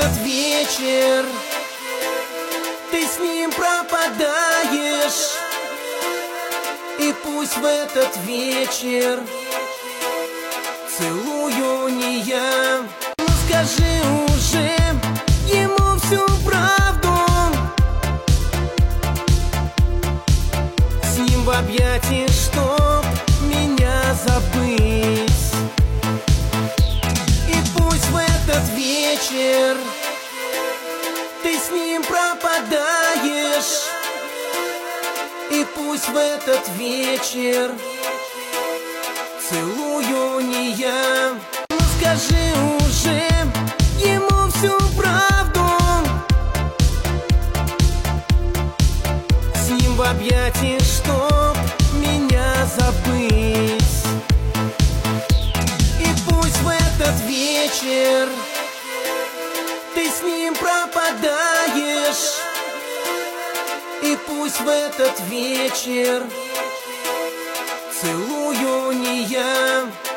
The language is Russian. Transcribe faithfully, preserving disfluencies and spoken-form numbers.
этот вечер ты с ним пропадаешь, и пусть в этот вечер целую не я. Ну скажи уже ему всю правду, с ним в объятиях, чтоб меня забыть. И пусть в этот вечер ты с ним пропадаешь, и пусть в этот вечер целую не я. Ну скажи уже ему всю правду, с ним в объятиях, чтоб меня забыть. И пусть в этот вечер ты с ним пропадаешь, и пусть в этот вечер целую не я.